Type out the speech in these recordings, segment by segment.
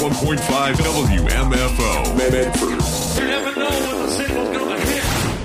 101.5 WMFO. Medford. You never know when the signal's gonna hit.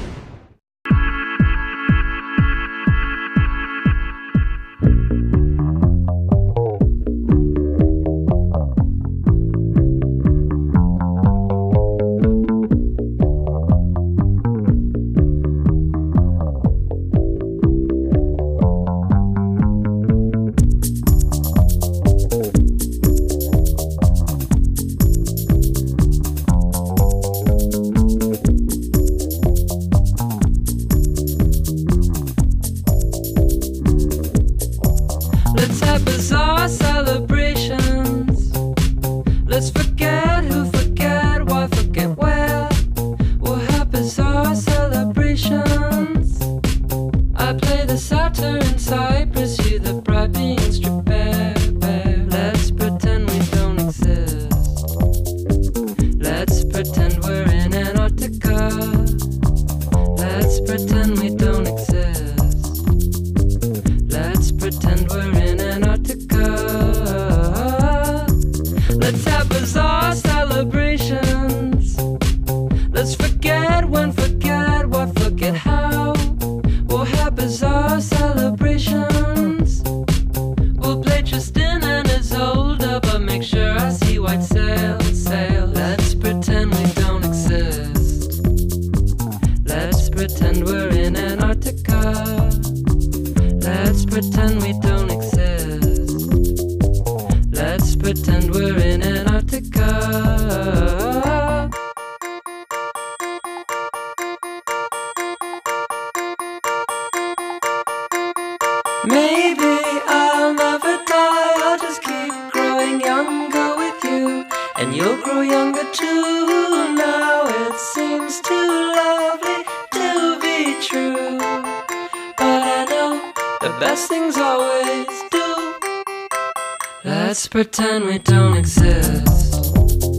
Pretend we don't exist.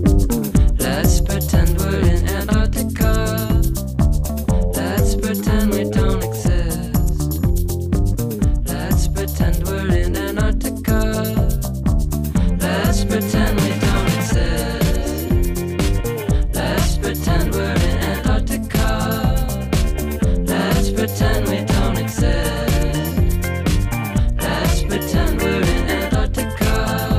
Let's pretend we're in Antarctica. Let's pretend we don't exist. Let's pretend we're in Antarctica. Let's pretend we don't exist. Let's pretend we're in Antarctica. Let's pretend we don't exist. Let's pretend we're in Antarctica.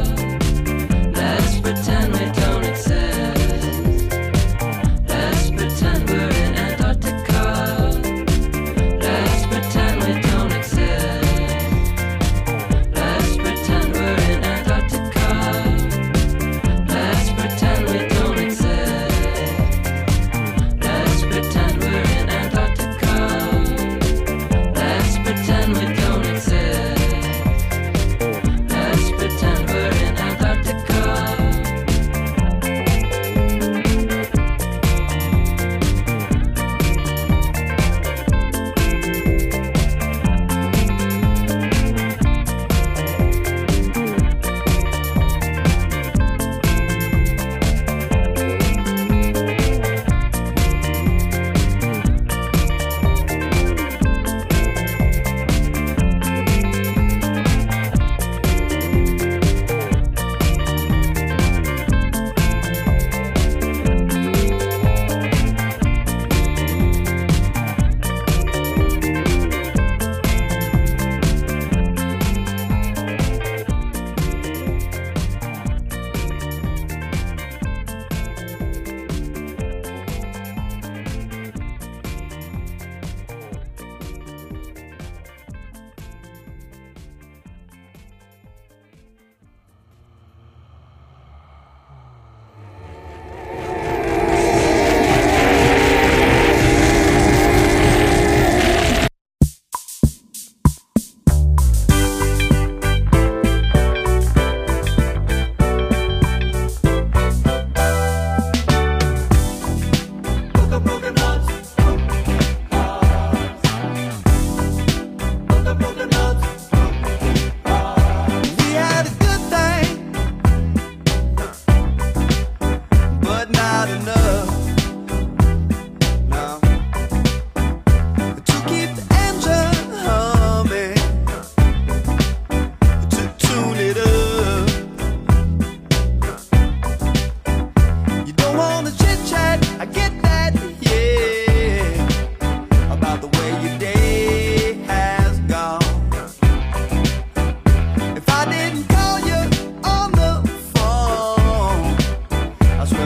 Pretend we don't exist. Let's pretend we're in Antarctica. Let's pretend we don't exist. Let's pretend we're in Antarctica. Let's pretend we don't exist. Let's pretend we're in Antarctica. Let's pretend we don't exist. Let's pretend we're in Antarctica.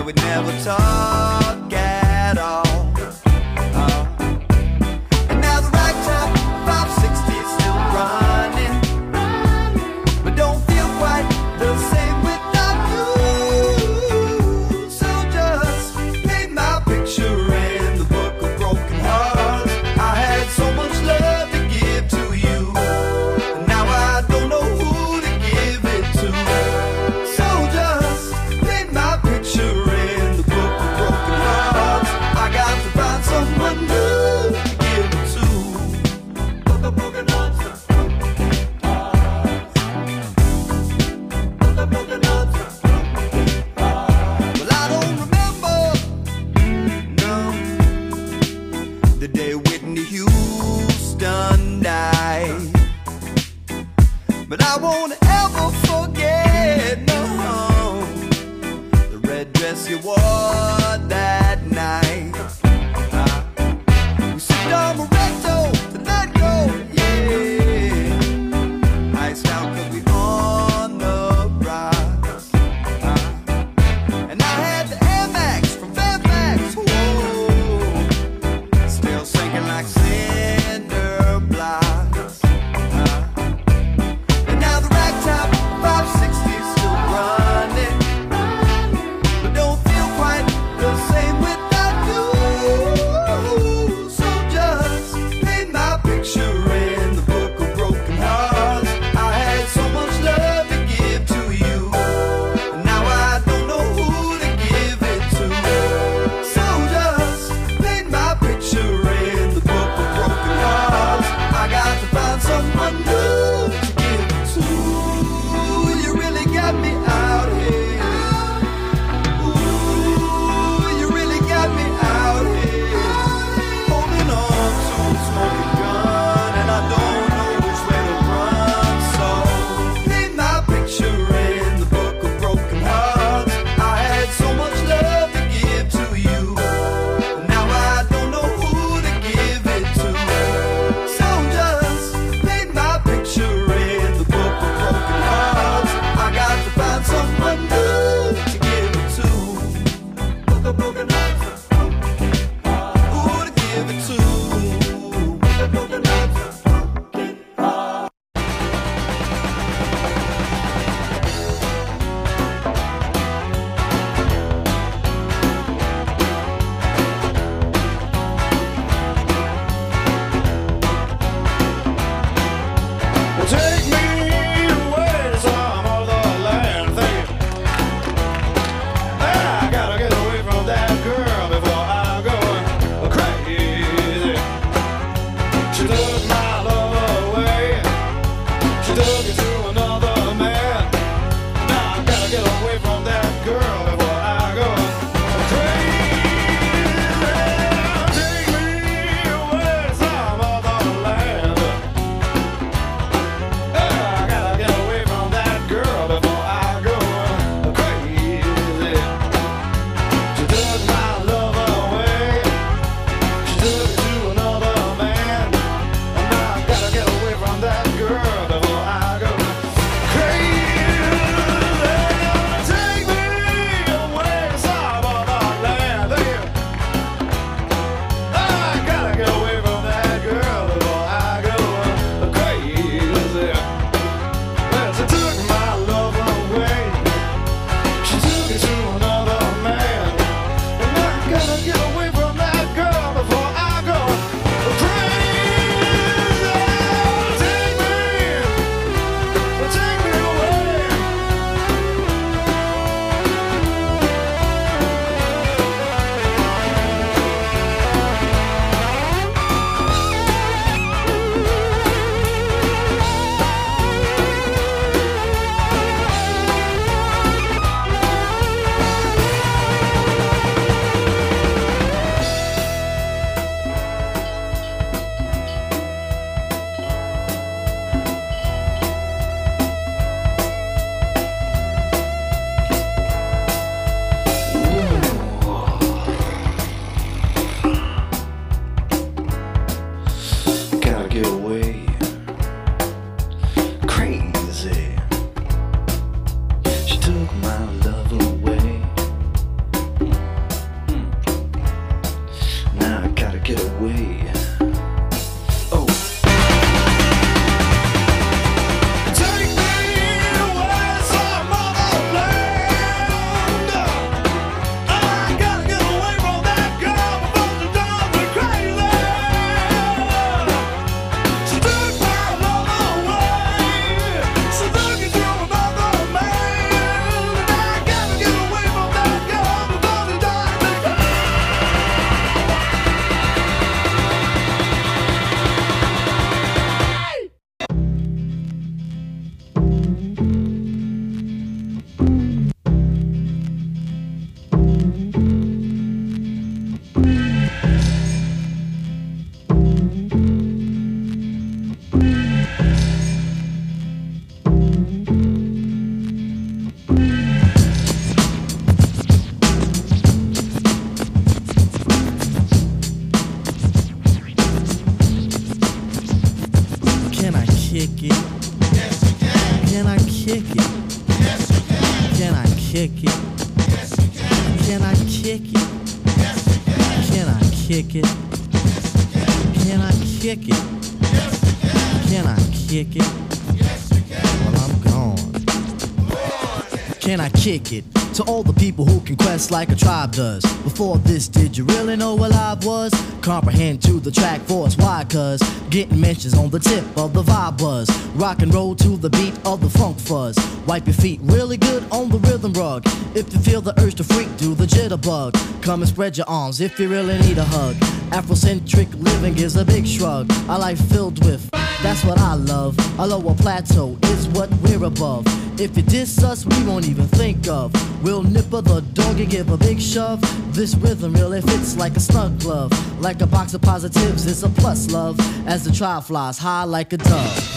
where we never talk at all. And now the ragtop 560 is still running, but don't feel quite the same without you. So just paint my picture in the book of broken hearts. I had so much love to give to you, and now I don't know who to give it to. So just paint my picture in the book of broken hearts. I got to find someone new to give it to. Book of broken hearts. Book of broken hearts. Well, I don't remember, no, the day Whitney Houston died, but I won't ever forget, no, the red dress you wore that night. We sipped on Moretto to let go, yeah. Iced out 'cause we on the rocks. And I had the Air Max from Fairfax, whoa, still sinking like cinder blocks. And now the ragtop 560 is still running, but don't feel quite Can I kick it? Yes, you can. Can I kick it? Yes, you can. Can I kick it? Yes, you can. Can I kick it? Yes, you can. Well, I'm gone. Can I kick it? To all the people who can quest like a tribe does. Before this, did you really know what live was? Comprehend to the track force, why? Cause getting mentions on the tip of the vibe buzz. Rock and roll to the beat of the funk fuzz. Wipe your feet really good on the rhythm rug. If you feel the urge to freak, do the jitterbug. Come and spread your arms if you really need a hug. Afrocentric living is a big shrug. A life filled with, that's what I love. A lower plateau is what we're above. If you diss us, we won't even think of. We'll nipper the dog and give a big shove. This rhythm really fits like a snug glove. Like a box of positives, it's a plus love. As the tribe flies high like a dove.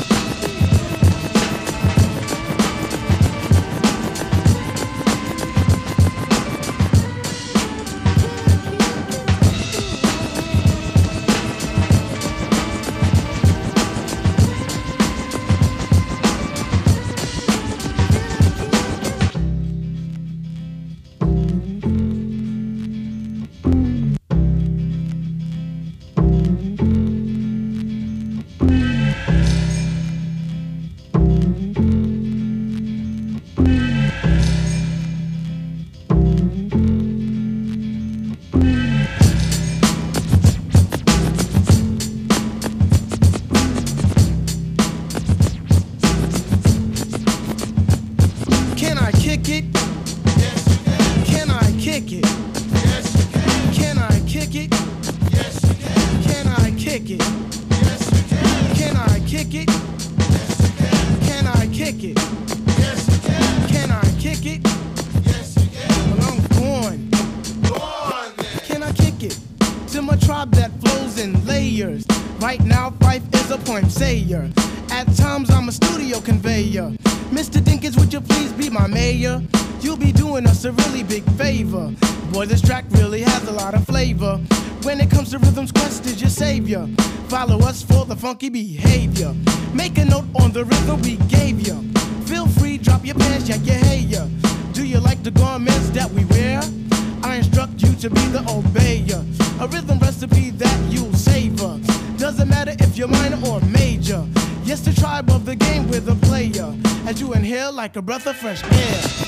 Follow us for the funky behavior. Make a note on the rhythm we gave you. Feel free, drop your pants, yank your hair. Do you like the garments that we wear? I instruct you to be the obeyer. A rhythm recipe that you'll savor. Doesn't matter if you're minor or major. Yes, the tribe of the game with a player. As you inhale like a breath of fresh air.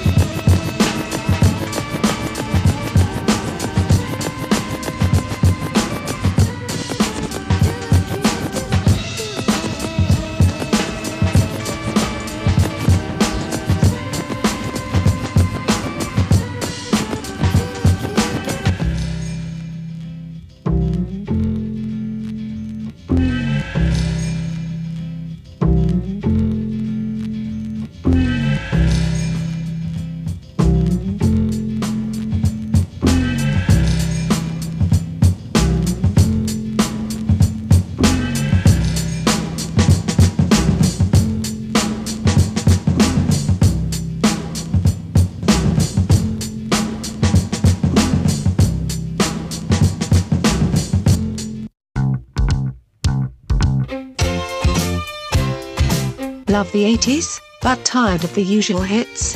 Love the 80s, but tired of the usual hits?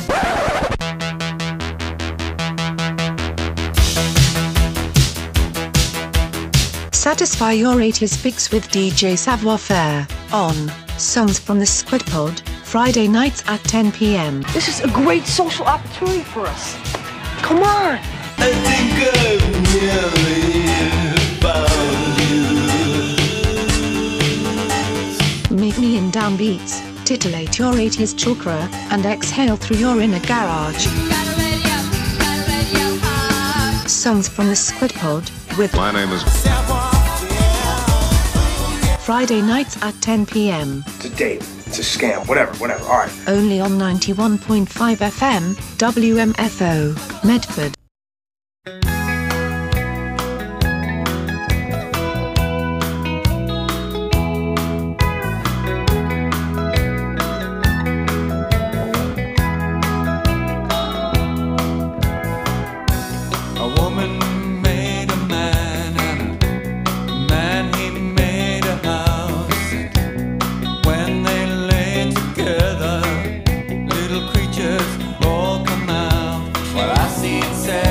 Satisfy your 80s fix with DJ Savoir Faire on Songs from the Squid Pod, Friday nights at 10 p.m. This is a great social opportunity for us. Come on! I think I've nearly found you. Meet me in downbeats, titillate your 80s chakra, and exhale through your inner garage. Songs from the Squid Pod with My name is Friday nights at 10 p.m. It's a date. It's a scam. Whatever. All right. Only on 91.5 FM, WMFO, Medford. All come out. Well, I see it.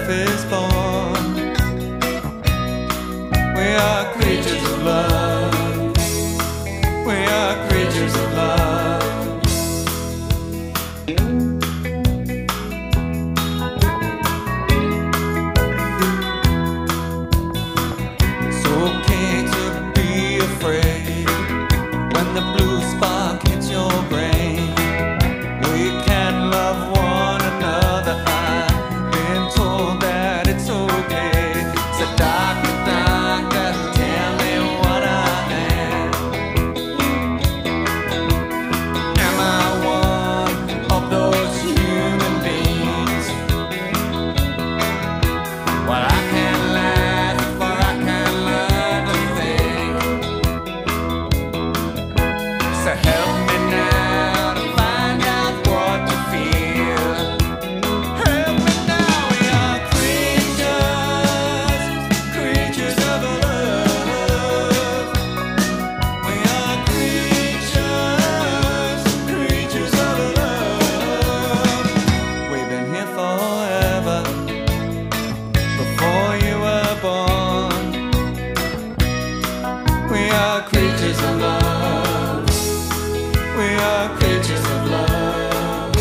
life is born. We are creatures of love. We are creatures of love. It's okay to be afraid when the blue spark hits your brain. We can love one another. I've been told that it's okay. So doctor, doctor, tell me what I am. Am I one of those human beings? Well, I can laugh or I can learn to think. So help me now to find out what to feel. Help me now, we are creatures, creatures of love. We are creatures, creatures of love. We've been here forever, before you were born. We are creatures of love. We are creatures of love.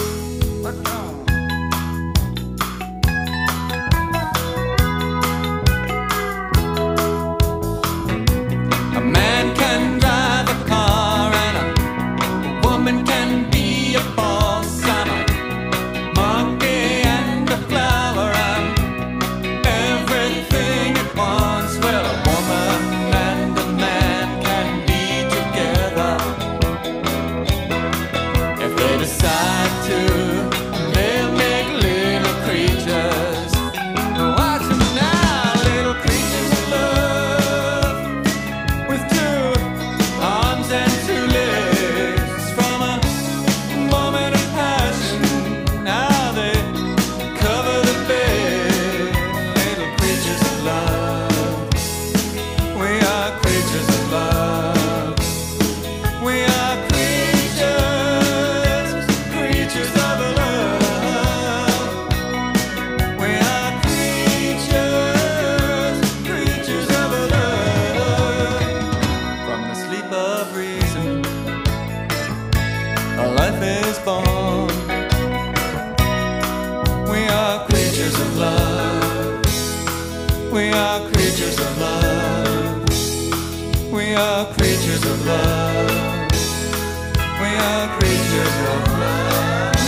A man can drive a car and a woman can be a boss. I'm a monkey and a flower. I'm everything at once. Well, a woman and a man can be together if they decide to. They'll make little creatures. Watch them now, little creatures of love, with two arms and two legs. From a moment of passion, now they cover the bed. Little creatures of love. We are creatures of love. We are creatures, creatures of love. We are creatures, creatures of love. From the sleep of reason, a life is born. We are creatures of love. We are creatures of love. We are creatures of love. We are creatures of love.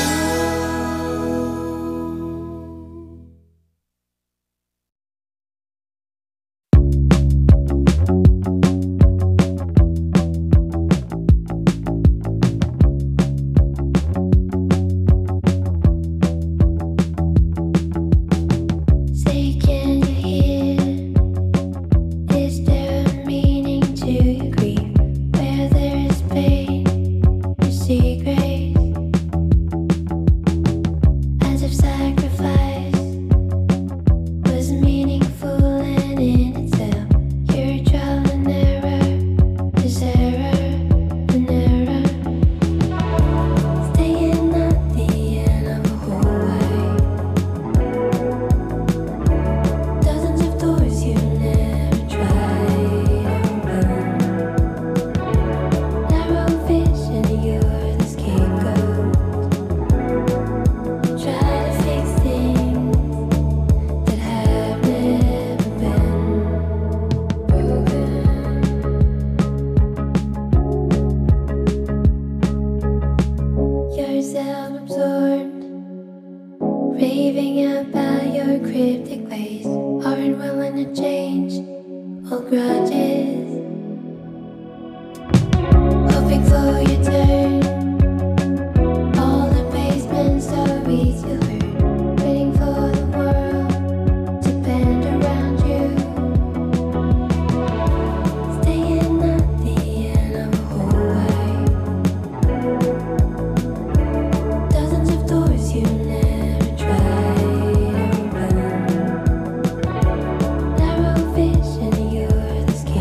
Say, can you hear? Is there a meaning to your grief? Where there is pain, you see grace. As if sacrifice was meaningful and in itself. Your trial and error is error and error. Staying at the end of a hallway. Dozens of doors you never tried open. Narrow vision, you're the scapegoat. Try to fix things that have never been broken. You're self-absorbed, raving about your cryptic ways. Aren't willing to change old grudges. Hoping for your turn. All the basement stories you heard. Waiting for the world to bend around you. Staying at the end of a hallway. Dozens of doors you never tried open. Narrow vision, you're the scapegoat.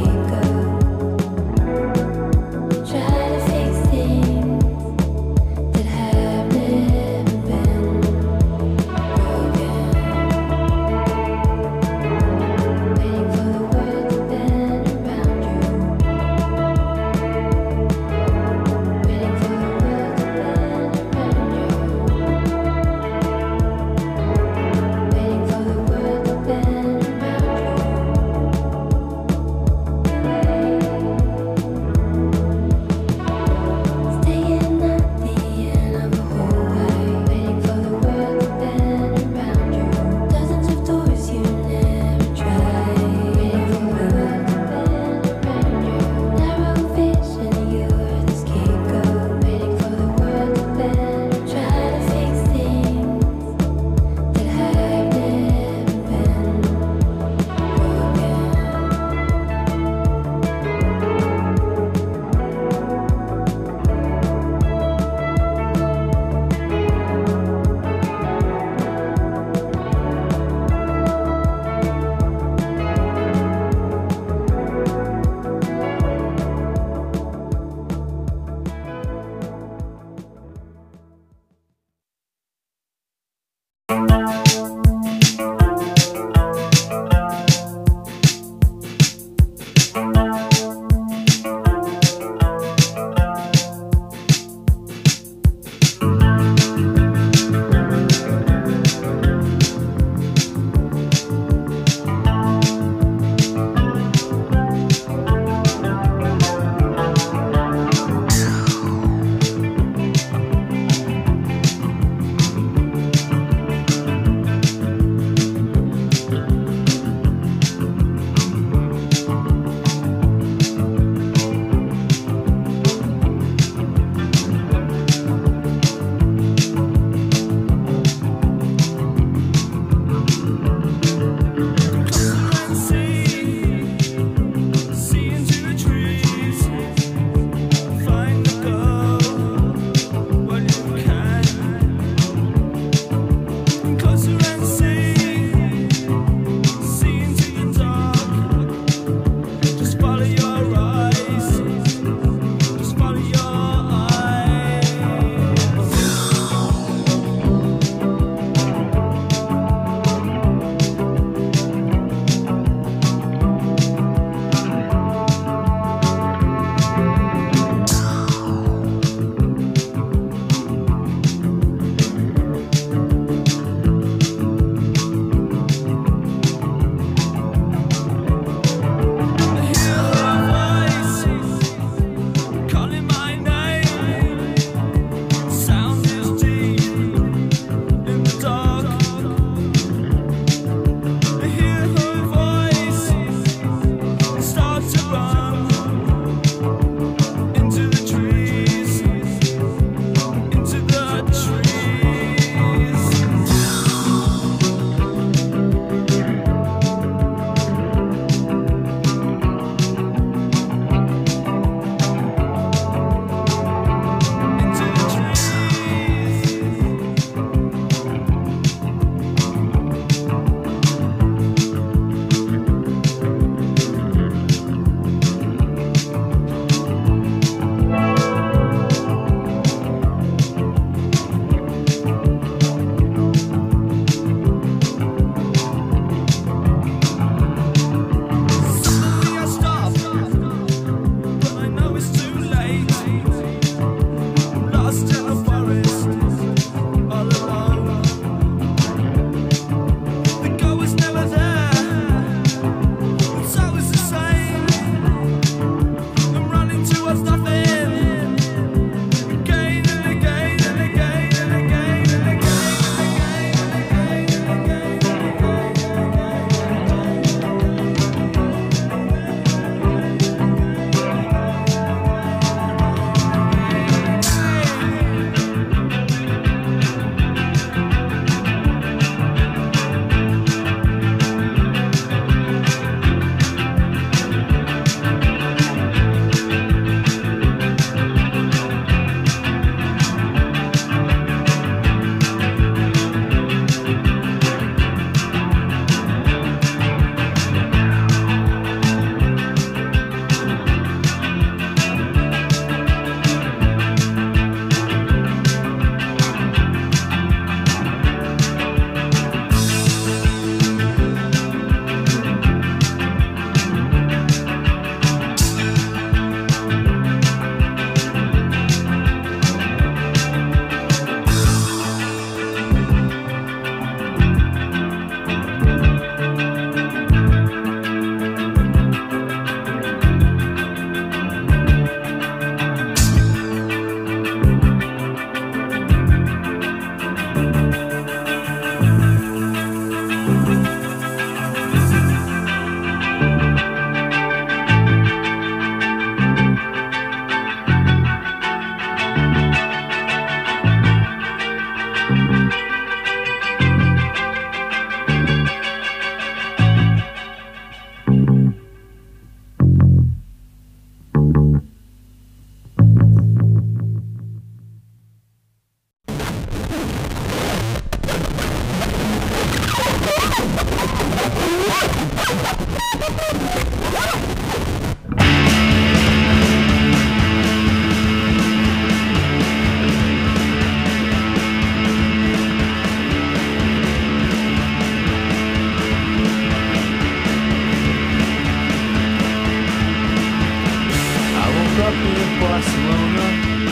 Barcelona,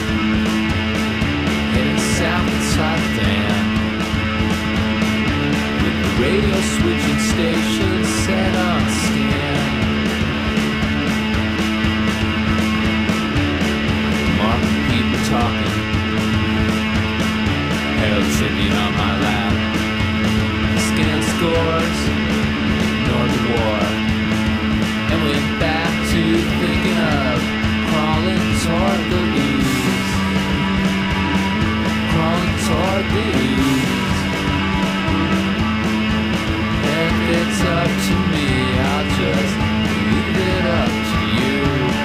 heading south inside the dam, with the radio switching station set on scan. Marking people talking, Herald Tribune on my lap, scan scores, ignore the war, and went back to thinking of crawling toward the ooze, crawling toward the ooze. And if it's up to me, I'll just leave it up to you.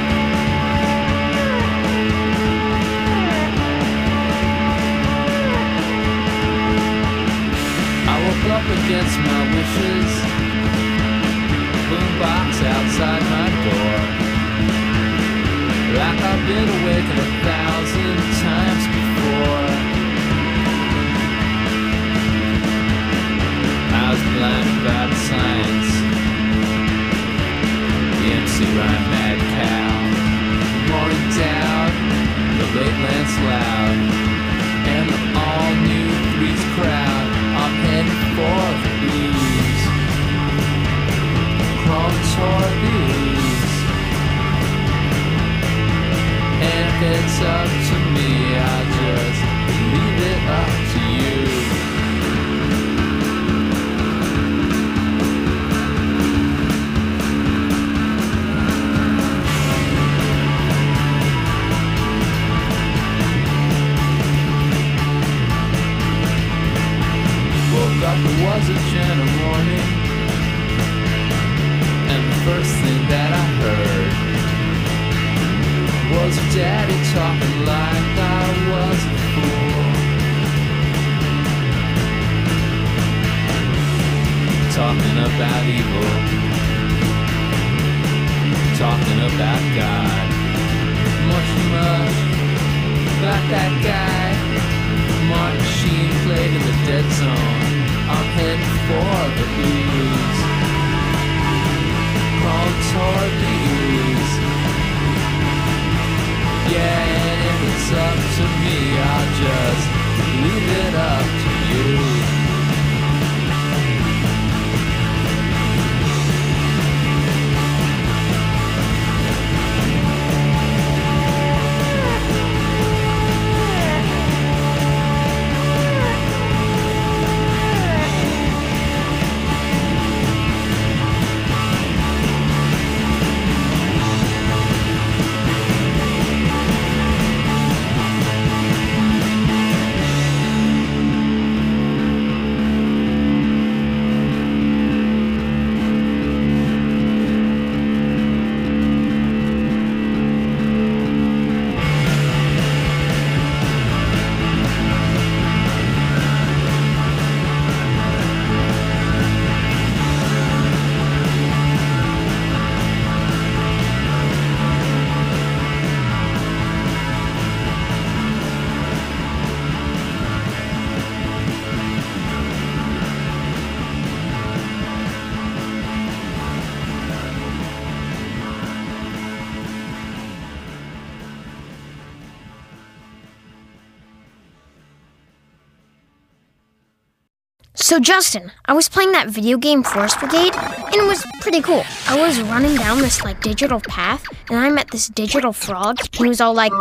I woke up against my wishes, boombox outside my door, like I've been awake 1,000 times before. I was blind about science, the MC Rhyme Mad Cow, Morning Dowd, the late Lance Loud, and the all-new Threes crowd. I'm heading for the blues, crawling toward the ooze. And if it's up to me, I'll just leave it up to you. Woke up, it was a gentle morning, and the first thing that I heard was Daddy talking like I was a fool, talking about evil, talking about God, much about that guy. Martin Sheen played in the dead zone. I'm heading for the ooze, crawling toward the ooze. Yeah, and if it's up to me, I'll just leave it up to you. So Justin, I was playing that video game Forest Brigade, and it was pretty cool. I was running down this digital path, and I met this digital frog, and he was all like...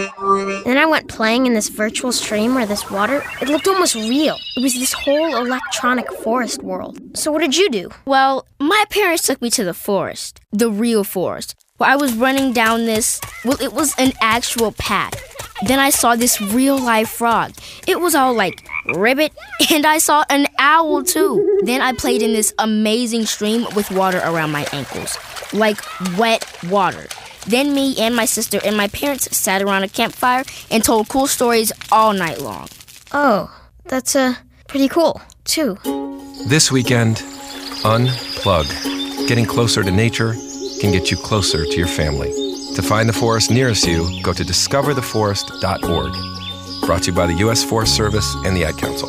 And then I went playing in this virtual stream where this water, it looked almost real. It was this whole electronic forest world. So what did you do? Well, my parents took me to the forest, the real forest, where I was running down this, well, it was an actual path. Then I saw this real-life frog. It was all like, ribbit, and I saw an owl too. Then I played in this amazing stream with water around my ankles, like wet water. Then me and my sister and my parents sat around a campfire and told cool stories all night long. Oh, that's pretty cool, too. This weekend, unplug. Getting closer to nature can get you closer to your family. To find the forest nearest you, go to discovertheforest.org. Brought to you by the U.S. Forest Service and the Ad Council.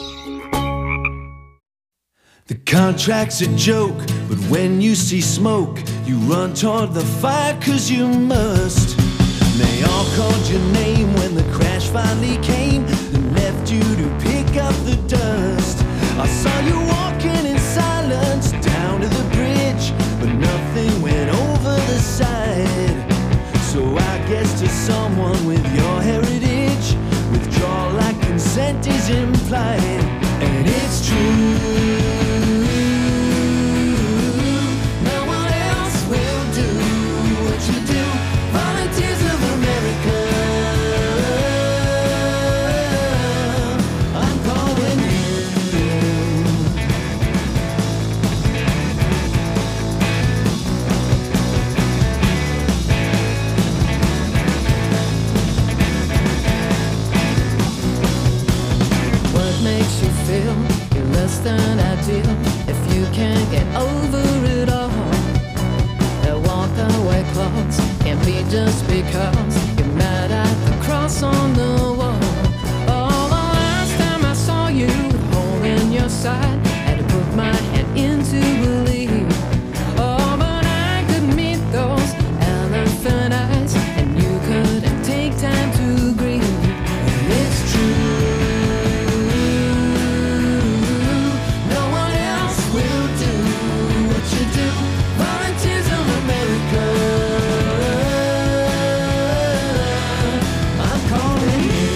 The contract's a joke, but when you see smoke, you run toward the fire 'cause you must. And they all called your name when the crash finally came and left you to pick up the dust. I saw you walking in silence down to the bridge, but nothing went over the side. So I guess to someone with your heritage, withdrawal like consent is implied. And it's true, no one else will do what you do. Volunteers of America, I'm calling you. What makes you feel you're less than ideal if you can't get over it all? That walk-away clause can't be just because you're mad at the cross on the wall. Oh, the last time I saw you with a hole in your side, had to put my hand in to believe. Oh, but I could meet those elephant eyes, and you couldn't take time to grieve. And it's true, no one else will do what you do. Volunteers of America, I'm calling you.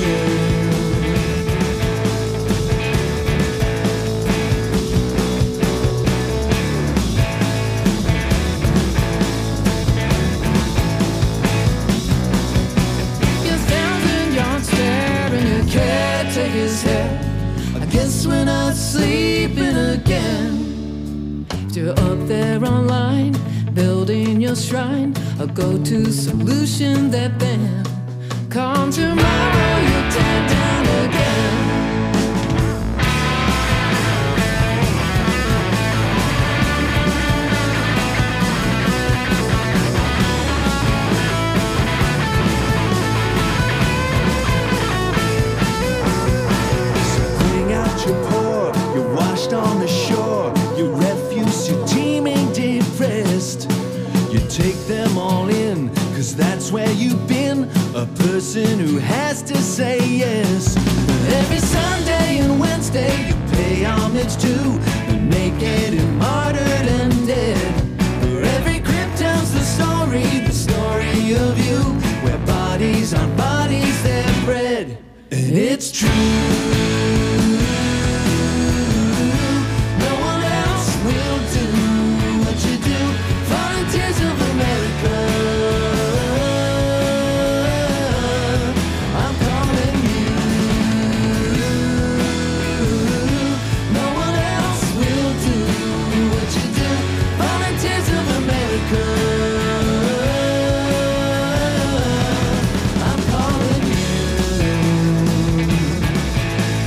You're 1,000 yards staring, you can't take his head. I guess we're not sleeping again. If you're up there online, building your shrine, a go-to solution that then come tomorrow you tear down again. Bring out your pour, you're washed on the shore, you refuse, you're teeming depressed. You take them all in, cause that's where you've been, a person who has to say yes. Every Sunday and Wednesday you pay homage to the naked and martyred and dead. For every crypt tells the story of you, where bodies on bodies they're bred. And it's true, no one else will do what you do. Volunteers of America, I'm calling you. No one else will do what you do. Volunteers of America, I'm calling you.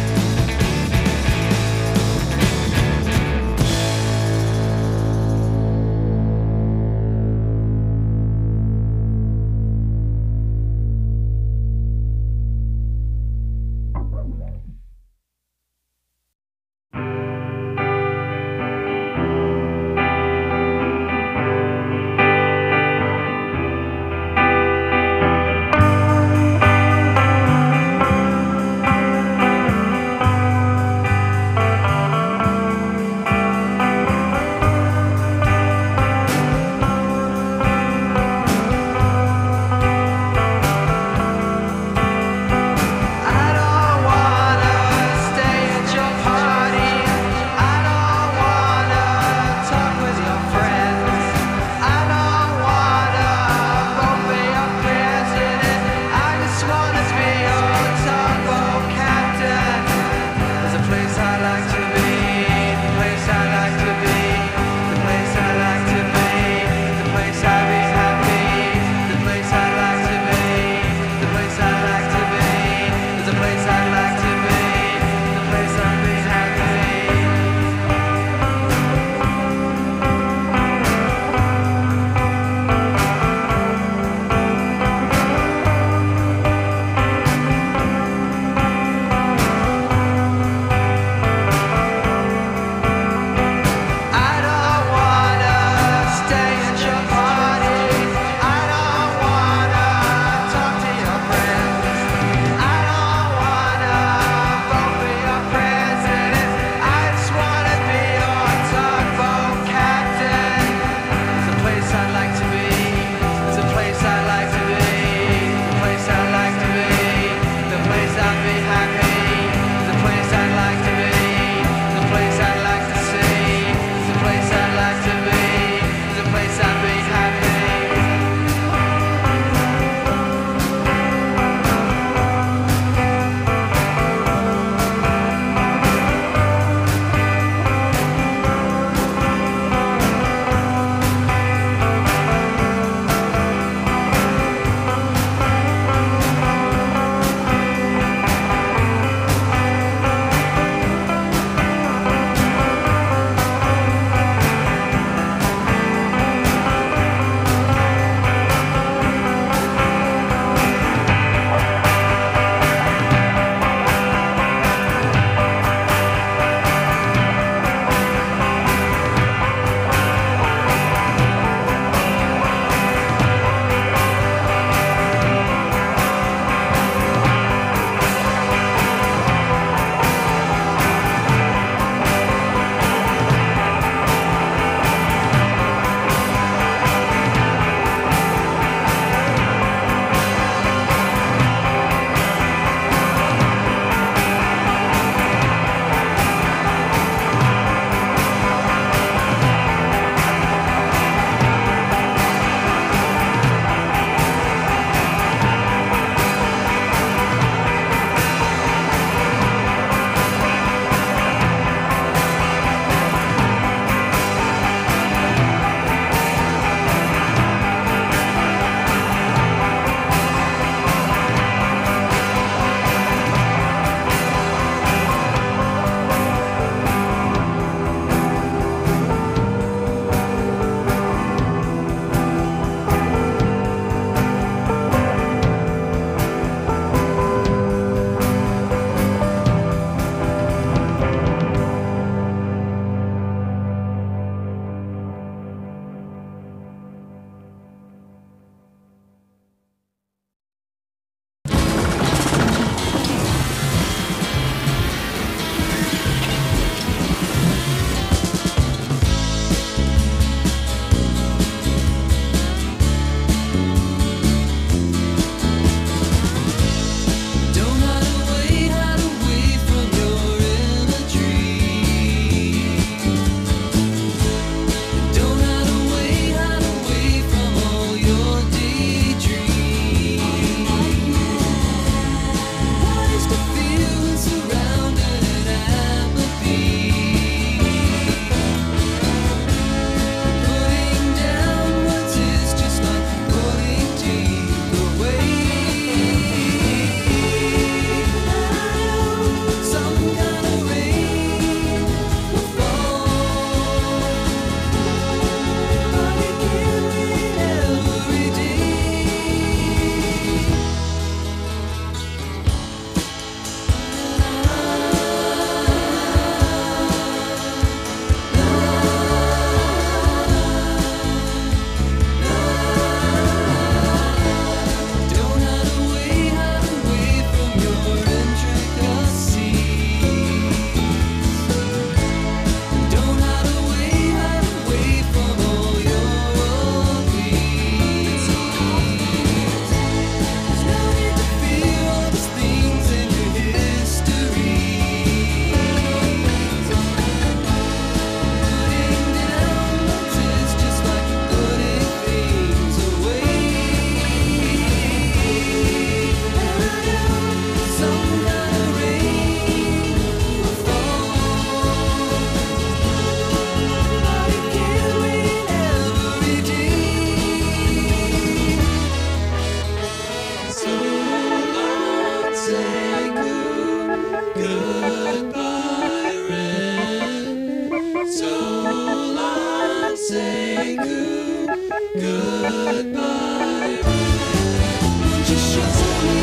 goodbye. Just you tell me.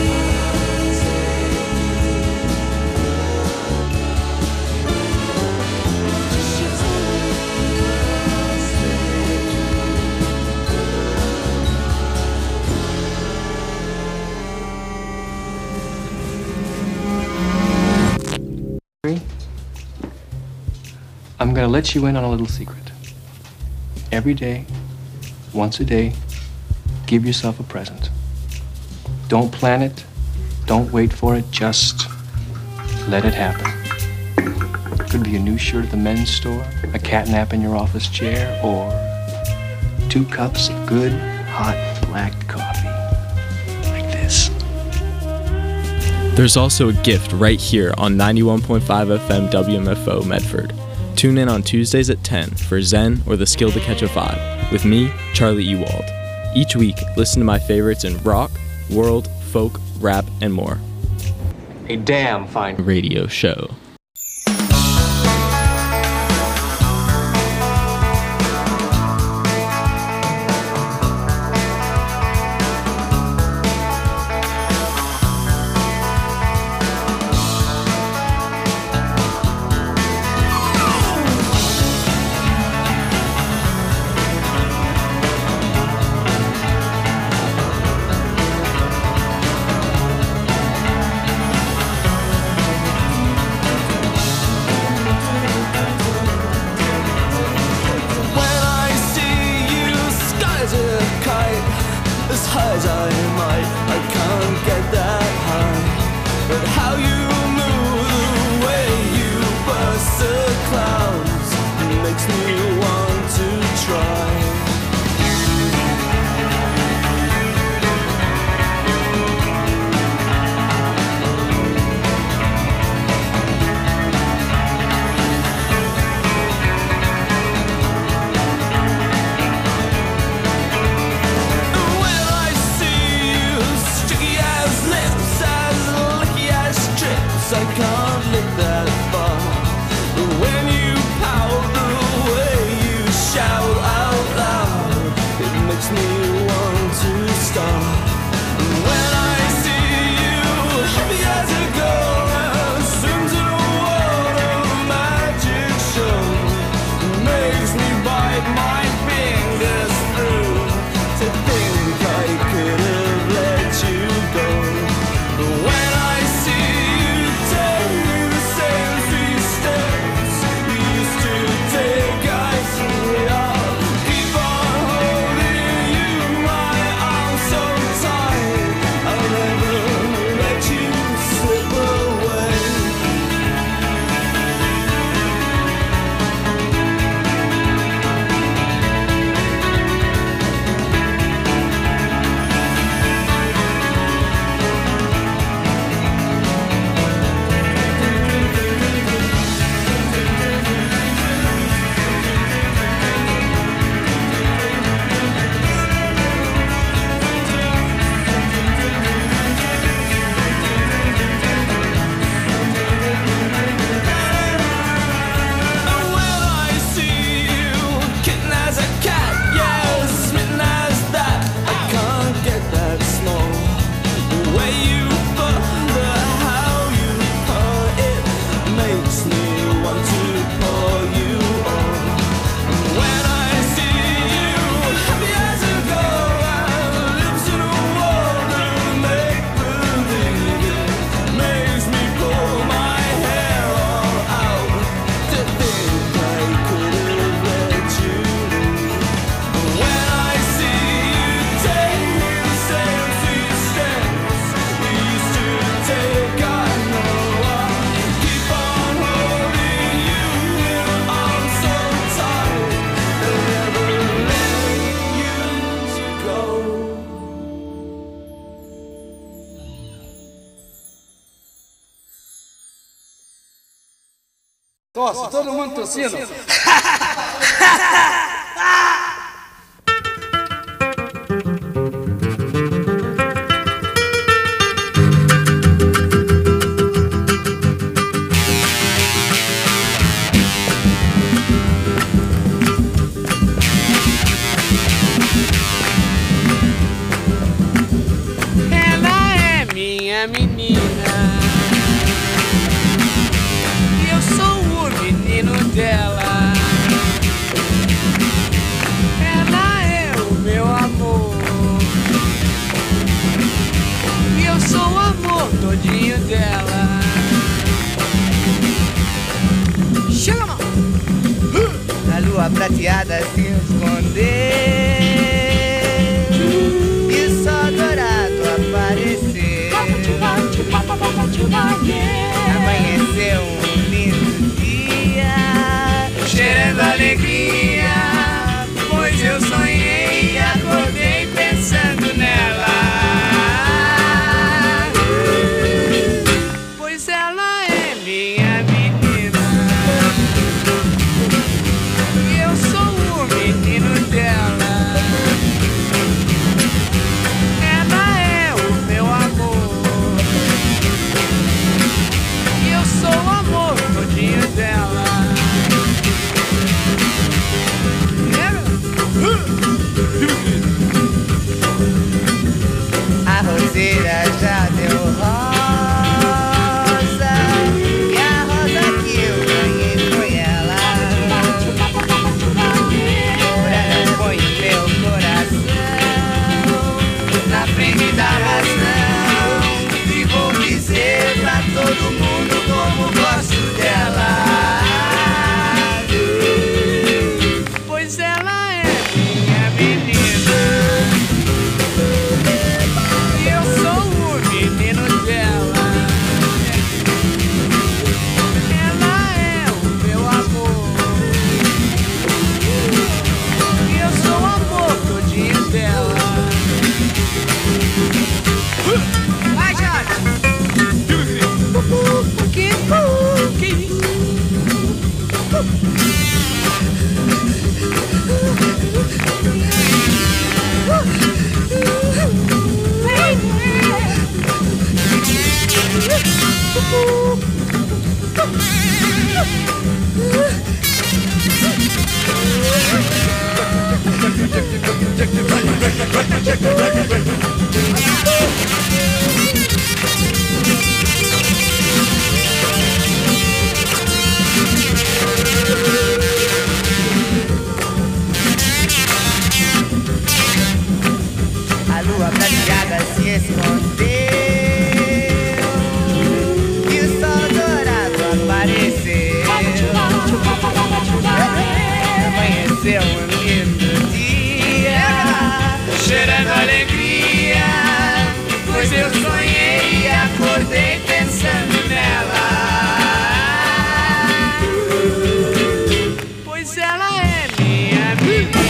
I'm gonna let you in on a little secret. Every day, once a day, give yourself a present. Don't plan it, don't wait for it, just let it happen. It could be a new shirt at the men's store, a cat nap in your office chair, or 2 cups of good, hot, black coffee. Like this. There's also a gift right here on 91.5 FM WMFO Medford. Tune in on Tuesdays at 10 for Zen or the Skill to Catch a Vibe with me, Charlie Ewald. Each week, listen to my favorites in rock, world, folk, rap, and more. A damn fine radio show. Nossa, todo mundo tossindo. prateada se esconder e só dourado aparecer. Amanheceu um lindo dia, cheirando alegria, pois eu sonhei e acordei pensando nela. Pois ela é minha menina e eu sou o menino dela. Ela é o meu amor e eu sou o amor todinho dela. A roseira já deu rosa e a rosa que eu ganhei foi ela. Por ela ponho meu coração na frente da razão e vou dizer pra todo mundo como gosto dela. Pois ela é minha menina e eu sou o menino dela. Ela é o meu amor e eu sou o amor todinho dela. Vai, Jorge! A lua prateada se escondeu e o sol dourado apareceu. Amanheceu um lindo dia, cheirando alegria, pois eu sonhei e acordei pensando nela. Pois ela é minha menina.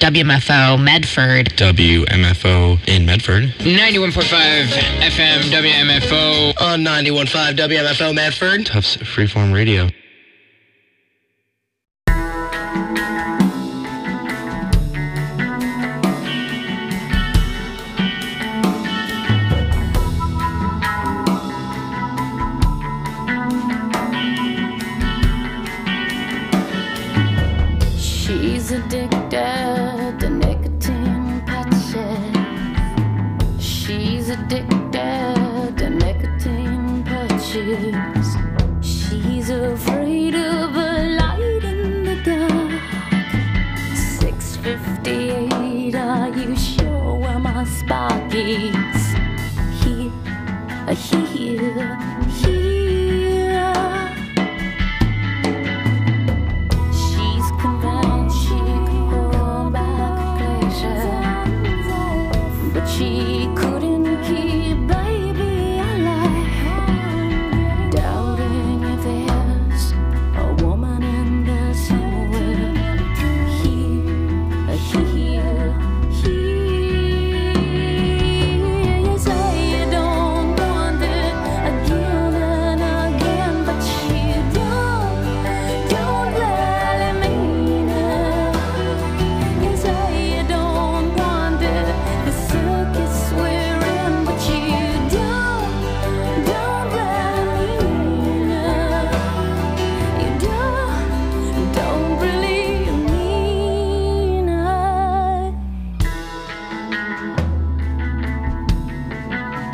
WMFO Medford. WMFO in Medford. 91.5 FM WMFO. On 91.5 WMFO Medford. Tufts Freeform Radio. She's addicted to nicotine patches. She's addicted to nicotine patches. She's afraid of a light in the dark. 6:58, are you sure where my spark is? Here,